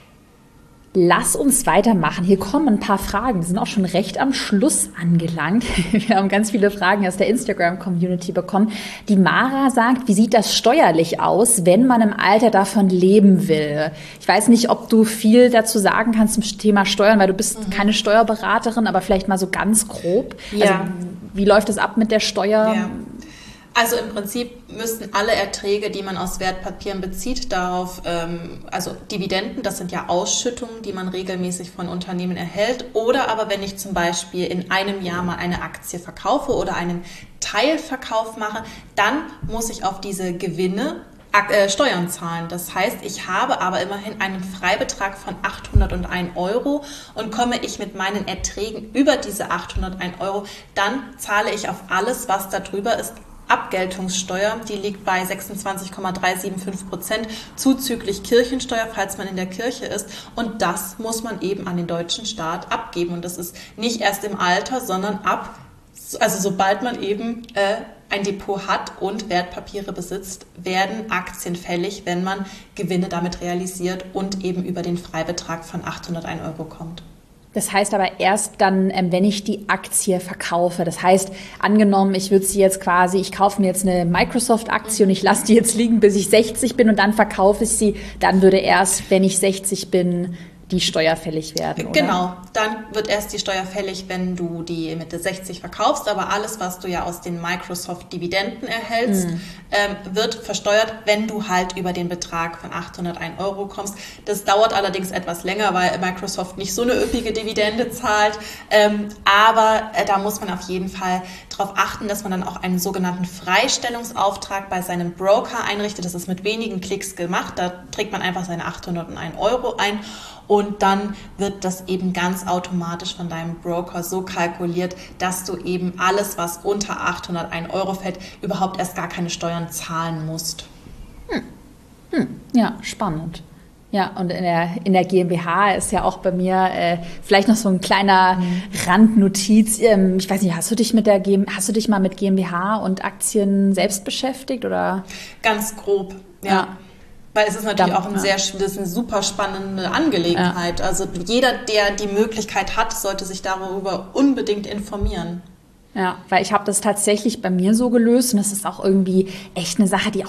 lass uns weitermachen. Hier kommen ein paar Fragen. Wir sind auch schon recht am Schluss angelangt. Wir haben ganz viele Fragen aus der Instagram-Community bekommen. Die Mara sagt, wie sieht das steuerlich aus, wenn man im Alter davon leben will? Ich weiß nicht, ob du viel dazu sagen kannst zum Thema Steuern, weil du bist mhm. keine Steuerberaterin, aber vielleicht mal so ganz grob. Ja. Also, wie läuft das ab mit der Steuer? Ja. Also im Prinzip müssten alle Erträge, die man aus Wertpapieren bezieht, darauf, ähm, also Dividenden, das sind ja Ausschüttungen, die man regelmäßig von Unternehmen erhält, oder aber wenn ich zum Beispiel in einem Jahr mal eine Aktie verkaufe oder einen Teilverkauf mache, dann muss ich auf diese Gewinne äh, Steuern zahlen. Das heißt, ich habe aber immerhin einen Freibetrag von achthunderteins Euro, und komme ich mit meinen Erträgen über diese achthunderteins Euro, dann zahle ich auf alles, was da drüber ist, Abgeltungssteuer, die liegt bei sechsundzwanzig Komma dreihundertfünfundsiebzig Prozent, zuzüglich Kirchensteuer, falls man in der Kirche ist. Und das muss man eben an den deutschen Staat abgeben. Und das ist nicht erst im Alter, sondern ab, also sobald man eben äh, ein Depot hat und Wertpapiere besitzt, werden Aktien fällig, wenn man Gewinne damit realisiert und eben über den Freibetrag von achthunderteins Euro kommt. Das heißt aber erst dann, wenn ich die Aktie verkaufe. Das heißt, angenommen, ich würde sie jetzt quasi, ich kaufe mir jetzt eine Microsoft-Aktie und ich lasse die jetzt liegen, bis ich sechzig bin, und dann verkaufe ich sie. Dann würde erst, wenn ich sechzig bin, die Steuer fällig werden, oder? Genau, dann wird erst die Steuer fällig, wenn du die Mitte sechzig verkaufst, aber alles, was du ja aus den Microsoft-Dividenden erhältst, mm. ähm, wird versteuert, wenn du halt über den Betrag von achthunderteins Euro kommst. Das dauert allerdings etwas länger, weil Microsoft nicht so eine üppige Dividende zahlt, ähm, aber äh, da muss man auf jeden Fall darauf achten, dass man dann auch einen sogenannten Freistellungsauftrag bei seinem Broker einrichtet. Das ist mit wenigen Klicks gemacht, da trägt man einfach seine achthunderteins Euro ein. Und dann wird das eben ganz automatisch von deinem Broker so kalkuliert, dass du eben alles, was unter achthunderteins Euro fällt, überhaupt erst gar keine Steuern zahlen musst. Hm. Hm. Ja, spannend. Ja, und in der, in der GmbH ist ja auch bei mir äh, vielleicht noch so ein kleiner mhm. Randnotiz. Ähm, ich weiß nicht, hast du dich mit der G- hast du dich mal mit GmbH und Aktien selbst beschäftigt, oder? Ganz grob, ja. ja. Weil es ist natürlich auch ein sehr, das ist eine super spannende Angelegenheit. Ja. Also jeder, der die Möglichkeit hat, sollte sich darüber unbedingt informieren. Ja, weil ich habe das tatsächlich bei mir so gelöst, und das ist auch irgendwie echt eine Sache, die auch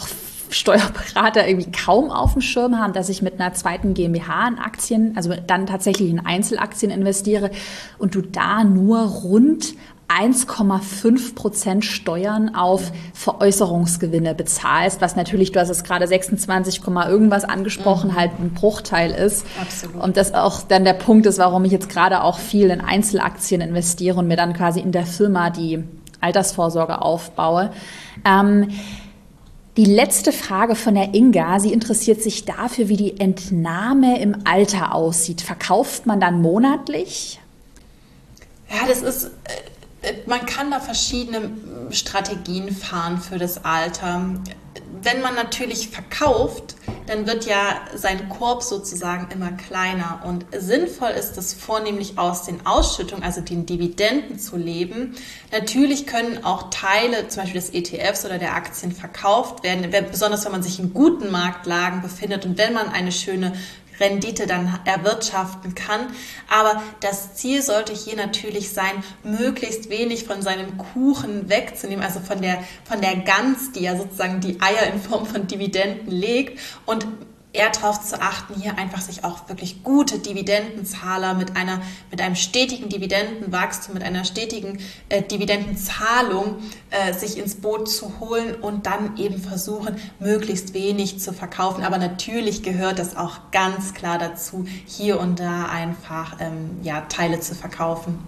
Steuerberater irgendwie kaum auf dem Schirm haben, dass ich mit einer zweiten GmbH in Aktien, also dann tatsächlich in Einzelaktien investiere und du da nur rund eins Komma fünf Prozent Steuern auf Veräußerungsgewinne bezahlst, was natürlich, du hast es gerade sechsundzwanzig, irgendwas angesprochen, mhm. halt ein Bruchteil ist. Absolut. Und das auch dann der Punkt ist, warum ich jetzt gerade auch viel in Einzelaktien investiere und mir dann quasi in der Firma die Altersvorsorge aufbaue. Ähm, Die letzte Frage von der Inga, sie interessiert sich dafür, wie die Entnahme im Alter aussieht. Verkauft man dann monatlich? Ja, das ist, man kann da verschiedene Strategien fahren für das Alter. Wenn man natürlich verkauft, dann wird ja sein Korb sozusagen immer kleiner und sinnvoll ist es vornehmlich aus den Ausschüttungen, also den Dividenden zu leben. Natürlich können auch Teile, zum Beispiel des E T Fs oder der Aktien verkauft werden, besonders wenn man sich in guten Marktlagen befindet und wenn man eine schöne Rendite dann erwirtschaften kann. Aber das Ziel sollte hier natürlich sein, möglichst wenig von seinem Kuchen wegzunehmen, also von der, von der Gans, die ja sozusagen die Eier in Form von Dividenden legt, und eher darauf zu achten, hier einfach sich auch wirklich gute Dividendenzahler mit einer, mit einem stetigen Dividendenwachstum, mit einer stetigen äh, Dividendenzahlung äh, sich ins Boot zu holen und dann eben versuchen, möglichst wenig zu verkaufen. Aber natürlich gehört es auch ganz klar dazu, hier und da einfach ähm, ja, Teile zu verkaufen.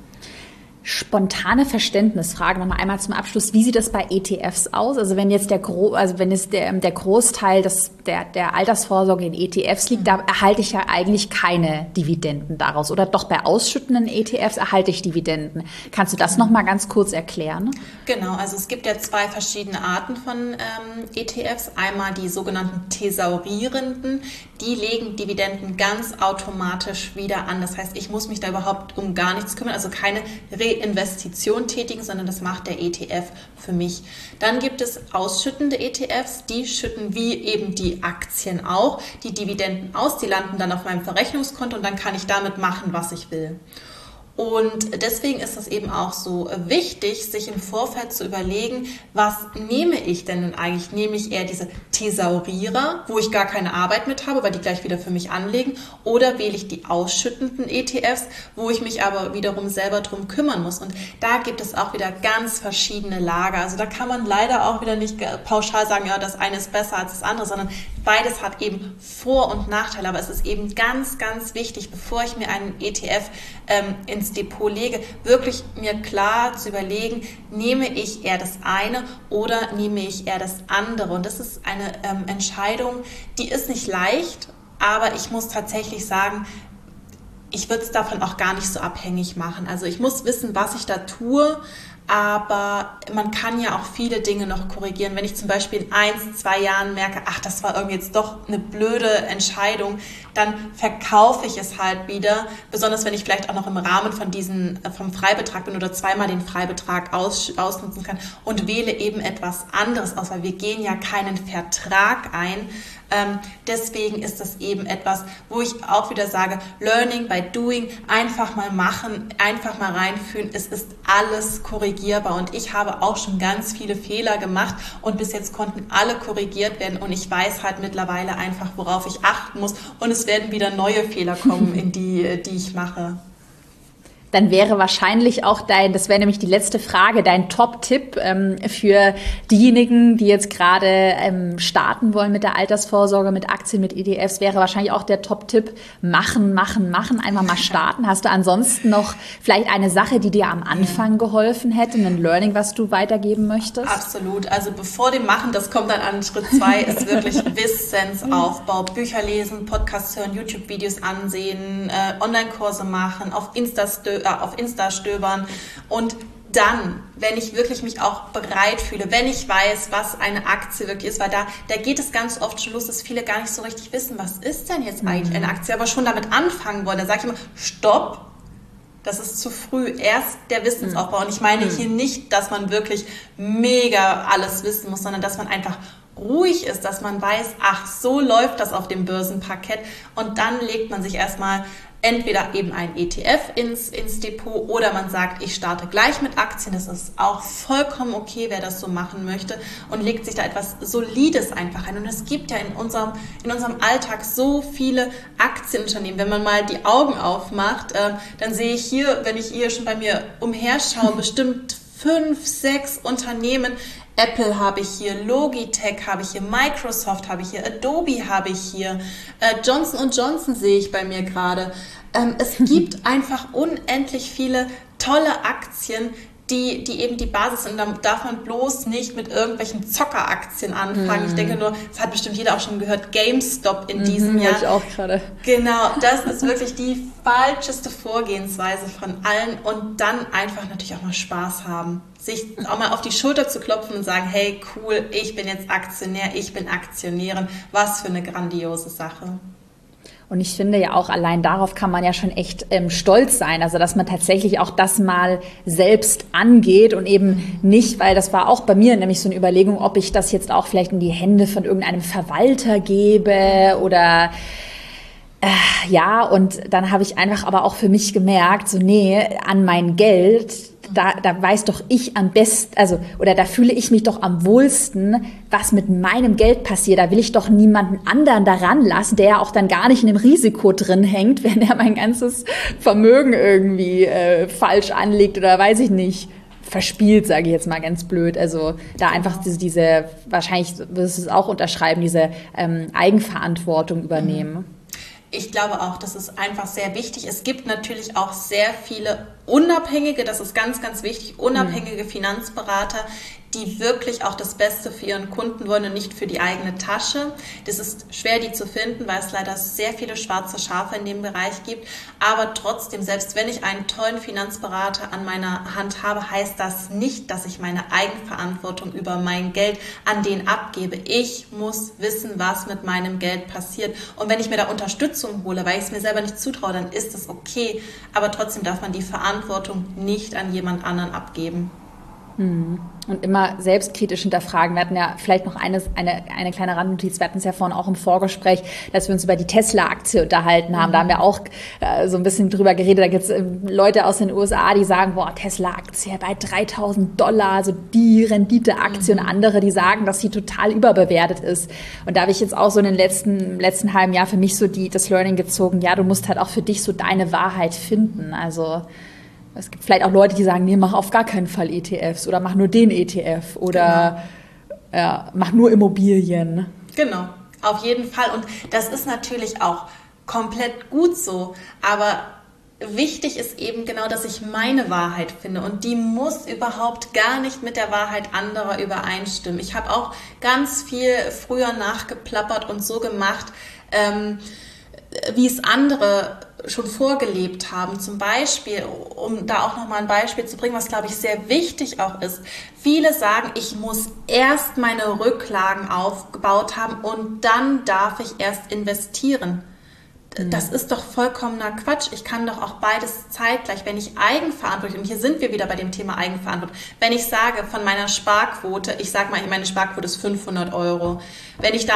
Spontane Verständnisfrage nochmal einmal zum Abschluss. Wie sieht das bei E T Fs aus? Also wenn jetzt der, Gro- also wenn es der, der Großteil des, der, der Altersvorsorge in E T Fs liegt, da erhalte ich ja eigentlich keine Dividenden daraus. Oder doch bei ausschüttenden E T Fs erhalte ich Dividenden. Kannst du das nochmal ganz kurz erklären? Genau, also es gibt ja zwei verschiedene Arten von ähm, E T Fs. Einmal die sogenannten thesaurierenden, die legen Dividenden ganz automatisch wieder an. Das heißt, ich muss mich da überhaupt um gar nichts kümmern, also keine Reinvestition tätigen, sondern das macht der E T F für mich. Dann gibt es ausschüttende E T Fs, die schütten wie eben die Aktien auch die Dividenden aus, die landen dann auf meinem Verrechnungskonto und dann kann ich damit machen, was ich will. Und deswegen ist es eben auch so wichtig, sich im Vorfeld zu überlegen, was nehme ich denn nun eigentlich? Nehme ich eher diese Thesaurierer, wo ich gar keine Arbeit mit habe, weil die gleich wieder für mich anlegen, oder wähle ich die ausschüttenden E T Fs, wo ich mich aber wiederum selber drum kümmern muss? Und da gibt es auch wieder ganz verschiedene Lager. Also da kann man leider auch wieder nicht pauschal sagen, ja, das eine ist besser als das andere, sondern beides hat eben Vor- und Nachteile. Aber es ist eben ganz, ganz wichtig, bevor ich mir einen E T F ähm, ins Depot lege, wirklich mir klar zu überlegen, nehme ich eher das eine oder nehme ich eher das andere? Und das ist eine ähm, Entscheidung, die ist nicht leicht, aber ich muss tatsächlich sagen, ich würde es davon auch gar nicht so abhängig machen. Also ich muss wissen, was ich da tue, aber man kann ja auch viele Dinge noch korrigieren. Wenn ich zum Beispiel in eins, zwei Jahren merke, ach, das war irgendwie jetzt doch eine blöde Entscheidung, dann verkaufe ich es halt wieder. Besonders wenn ich vielleicht auch noch im Rahmen von diesen, vom Freibetrag bin oder zweimal den Freibetrag aus, ausnutzen kann und wähle eben etwas anderes aus, weil wir gehen ja keinen Vertrag ein. Ähm, deswegen ist das eben etwas, wo ich auch wieder sage, Learning by Doing, einfach mal machen, einfach mal reinfühlen. Es ist alles korrigierbar und ich habe auch schon ganz viele Fehler gemacht und bis jetzt konnten alle korrigiert werden und ich weiß halt mittlerweile einfach, worauf ich achten muss und es werden wieder neue Fehler kommen, in die, die ich mache. Dann wäre wahrscheinlich auch dein, das wäre nämlich die letzte Frage, dein Top-Tipp ähm, für diejenigen, die jetzt gerade ähm, starten wollen mit der Altersvorsorge, mit Aktien, mit E T Fs, wäre wahrscheinlich auch der Top-Tipp, machen, machen, machen, einfach mal starten. Hast du ansonsten noch vielleicht eine Sache, die dir am Anfang geholfen hätte, ein Learning, was du weitergeben möchtest? Absolut. Also bevor dem Machen, das kommt dann an Schritt zwei, ist wirklich Wissensaufbau. Bücher lesen, Podcasts hören, YouTube-Videos ansehen, äh, Online-Kurse machen, auf Insta auf Insta stöbern und dann, wenn ich wirklich mich auch bereit fühle, wenn ich weiß, was eine Aktie wirklich ist, weil da, da geht es ganz oft schon los, dass viele gar nicht so richtig wissen, was ist denn jetzt eigentlich eine Aktie, aber schon damit anfangen wollen, da sage ich immer, stopp, das ist zu früh, erst der Wissensaufbau. Und ich meine hier nicht, dass man wirklich mega alles wissen muss, sondern dass man einfach ruhig ist, dass man weiß, ach, so läuft das auf dem Börsenparkett und dann legt man sich erstmal entweder eben ein E T F ins, ins Depot oder man sagt, ich starte gleich mit Aktien. Das ist auch vollkommen okay, wer das so machen möchte und legt sich da etwas Solides einfach ein. Und es gibt ja in unserem, in unserem Alltag so viele Aktienunternehmen. Wenn man mal die Augen aufmacht, äh, dann sehe ich hier, wenn ich hier schon bei mir umherschaue, bestimmt fünf, sechs Unternehmen. Apple habe ich hier, Logitech habe ich hier, Microsoft habe ich hier, Adobe habe ich hier, äh, Johnson und Johnson sehe ich bei mir gerade. Ähm, es gibt einfach unendlich viele tolle Aktien, die, die eben die Basis sind. Da darf man bloß nicht mit irgendwelchen Zockeraktien anfangen. Mhm. Ich denke nur, das hat bestimmt jeder auch schon gehört, GameStop in diesem mhm, Jahr. Ich auch gerade. Genau, das ist wirklich die falscheste Vorgehensweise von allen und dann einfach natürlich auch mal Spaß haben. Sich auch mal auf die Schulter zu klopfen und sagen, hey, cool, ich bin jetzt Aktionär, ich bin Aktionärin. Was für eine grandiose Sache. Und ich finde ja auch, allein darauf kann man ja schon echt ähm, stolz sein. Also, dass man tatsächlich auch das mal selbst angeht und eben nicht, weil das war auch bei mir nämlich so eine Überlegung, ob ich das jetzt auch vielleicht in die Hände von irgendeinem Verwalter gebe oder äh, ja, und dann habe ich einfach aber auch für mich gemerkt, so nee, an mein Geld, da, da weiß doch ich am besten, also, oder da fühle ich mich doch am wohlsten, was mit meinem Geld passiert. Da will ich doch niemanden anderen daran lassen, der ja auch dann gar nicht in dem Risiko drin hängt, wenn er mein ganzes Vermögen irgendwie äh, falsch anlegt oder weiß ich nicht, verspielt, sage ich jetzt mal ganz blöd. Also da einfach diese, diese wahrscheinlich wirst du es auch unterschreiben, diese ähm, Eigenverantwortung übernehmen. Ich glaube auch, das ist einfach sehr wichtig. Es gibt natürlich auch sehr viele unabhängige, das ist ganz, ganz wichtig, unabhängige Finanzberater, die wirklich auch das Beste für ihren Kunden wollen und nicht für die eigene Tasche. Das ist schwer, die zu finden, weil es leider sehr viele schwarze Schafe in dem Bereich gibt. Aber trotzdem, selbst wenn ich einen tollen Finanzberater an meiner Hand habe, heißt das nicht, dass ich meine Eigenverantwortung über mein Geld an den abgebe. Ich muss wissen, was mit meinem Geld passiert. Und wenn ich mir da Unterstützung hole, weil ich es mir selber nicht zutraue, dann ist das okay. Aber trotzdem darf man die Verantwortung nicht an jemand anderen abgeben. Und immer selbstkritisch hinterfragen. Wir hatten ja vielleicht noch eine, eine, eine kleine Randnotiz. Wir hatten es ja vorhin auch im Vorgespräch, dass wir uns über die Tesla-Aktie unterhalten haben. Da haben wir auch äh, so ein bisschen drüber geredet. Da gibt es äh, Leute aus den U S A, die sagen, boah, Tesla-Aktie bei dreitausend Dollar, so die Rendite-Aktie. Mhm. Und andere, die sagen, dass sie total überbewertet ist. Und da habe ich jetzt auch so in den letzten, letzten halben Jahr für mich so die, das Learning gezogen. Ja, du musst halt auch für dich so deine Wahrheit finden. Also es gibt vielleicht auch Leute, die sagen, nee, mach auf gar keinen Fall E T Fs oder mach nur den E T F oder genau. ja, mach nur Immobilien. Genau, auf jeden Fall. Und das ist natürlich auch komplett gut so, aber wichtig ist eben genau, dass ich meine Wahrheit finde und die muss überhaupt gar nicht mit der Wahrheit anderer übereinstimmen. Ich habe auch ganz viel früher nachgeplappert und so gemacht, ähm, wie es andere schon vorgelebt haben. Zum Beispiel, um da auch nochmal ein Beispiel zu bringen, was, glaube ich, sehr wichtig auch ist. Viele sagen, ich muss erst meine Rücklagen aufgebaut haben und dann darf ich erst investieren. Das ist doch vollkommener Quatsch. Ich kann doch auch beides zeitgleich, wenn ich Eigenverantwortung, und hier sind wir wieder bei dem Thema Eigenverantwortung, wenn ich sage von meiner Sparquote, ich sage mal, meine Sparquote ist fünfhundert Euro, wenn ich da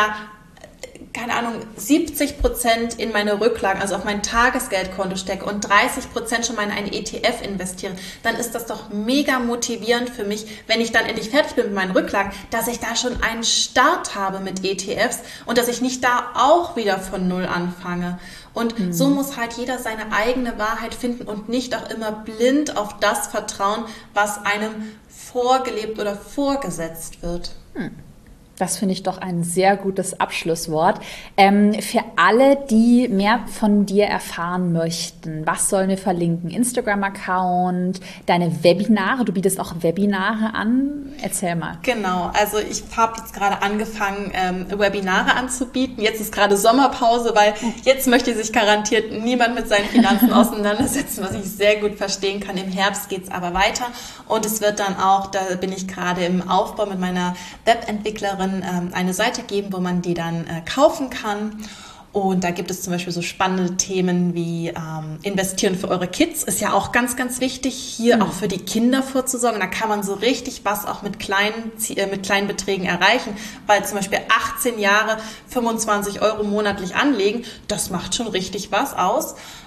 keine Ahnung, siebzig Prozent in meine Rücklagen, also auf mein Tagesgeldkonto stecke und dreißig Prozent schon mal in einen E T F investiere, dann ist das doch mega motivierend für mich, wenn ich dann endlich fertig bin mit meinen Rücklagen, dass ich da schon einen Start habe mit E T Fs und dass ich nicht da auch wieder von Null anfange. Und mhm. so muss halt jeder seine eigene Wahrheit finden und nicht auch immer blind auf das vertrauen, was einem vorgelebt oder vorgesetzt wird. Mhm. Das finde ich doch ein sehr gutes Abschlusswort. Ähm, für alle, die mehr von dir erfahren möchten, was sollen wir verlinken? Instagram-Account, deine Webinare, du bietest auch Webinare an. Erzähl mal. Genau, also ich habe jetzt gerade angefangen, ähm, Webinare anzubieten. Jetzt ist gerade Sommerpause, weil jetzt möchte sich garantiert niemand mit seinen Finanzen auseinandersetzen, was ich sehr gut verstehen kann. Im Herbst geht es aber weiter und es wird dann auch, da bin ich gerade im Aufbau mit meiner Webentwicklerin, eine Seite geben, wo man die dann äh, kaufen kann. Und da gibt es zum Beispiel so spannende Themen wie ähm, Investieren für eure Kids. Ist ja auch ganz, ganz wichtig, hier mhm. auch für die Kinder vorzusorgen. Da kann man so richtig was auch mit kleinen, äh, mit kleinen Beträgen erreichen. Weil zum Beispiel achtzehn Jahre fünfundzwanzig Euro monatlich anlegen, das macht schon richtig was aus.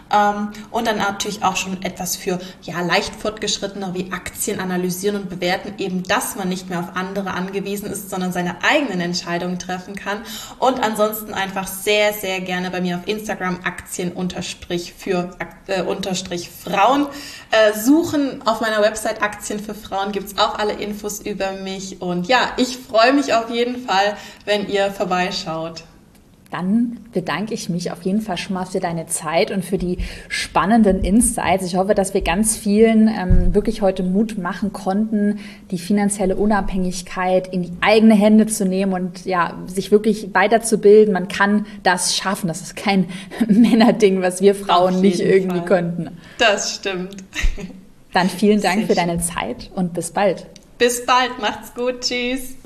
Ähm, und dann natürlich auch schon etwas für ja, leicht fortgeschrittener wie Aktien analysieren und bewerten, eben, dass man nicht mehr auf andere angewiesen ist, sondern seine eigenen Entscheidungen treffen kann. Und ansonsten einfach sehr, sehr gerne bei mir auf Instagram Aktien unterstrich für äh, unterstrich Frauen äh, suchen. Auf meiner Website Aktien für Frauen gibt es auch alle Infos über mich. Und ja, ich freue mich auf jeden Fall, wenn ihr vorbeischaut. Dann bedanke ich mich auf jeden Fall schon mal für deine Zeit und für die spannenden Insights. Ich hoffe, dass wir ganz vielen ähm, wirklich heute Mut machen konnten, die finanzielle Unabhängigkeit in die eigene Hände zu nehmen und ja, sich wirklich weiterzubilden. Man kann das schaffen. Das ist kein Männerding, was wir Frauen nicht irgendwie Fall. Könnten. Das stimmt. Dann vielen Dank Sehr für deine Zeit und bis bald. Bis bald. Macht's gut. Tschüss.